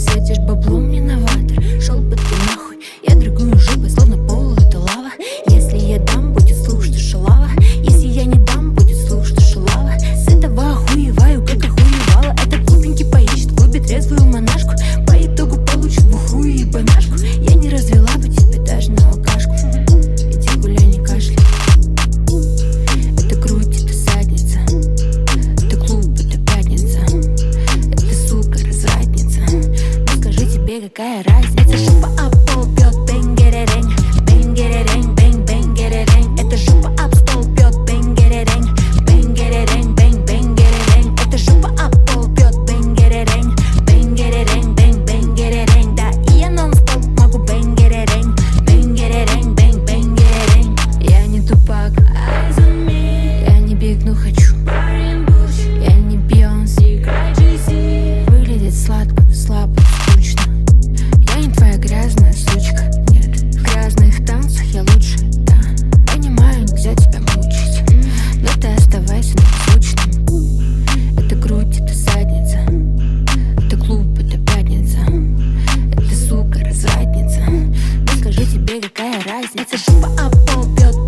светишь баблом, не новатор. Шел бы ты нахуй, я другую жопой, словно пол это лава. Если я дам, будет слух, что шалава. Если я не дам, будет слух, что шалава. С этого охуеваю, как охуевала. Этот глупенький поищет в клубе трезвую монашку. По итогу получит бухую ебанашку. Я не развела бы тебе даже на алкашку. Иди гуляй, не кашляй. Это грудь, это задница. Это клуб, это пятница. Это, сука, развратница. Ну скажи, тебе какая разница? Жопа об пол бьет, бэнгерерень. Бэнгерерень, бэнг, бэнгерерень. Это жопа об стол бьет, бэнгерерень. Бэнгерерень, бэнг, бэнгерерень. Это жопа об пол бьет, бэнгерерень. Бэнгерерень, бэнг, бэнгерерень. Да, и я нон-стоп могу бэнгерерень. Бэнгерерень, бэнг, бэнгерерень. Я не тупак, я не биг, но хочу. Я не Бейонс, выглядит сладко, но слабо, скучно. Я не твоя грязная сучка, нет. В грязных танцах я лучше, да. Понимаю, нельзя тебя мучить, но ты оставайся незвучным. Это грудь, это задница. Это клуб, это пятница. Это, сука, развратница. Ну скажи, тебе какая разница? Жопа об пол бьет,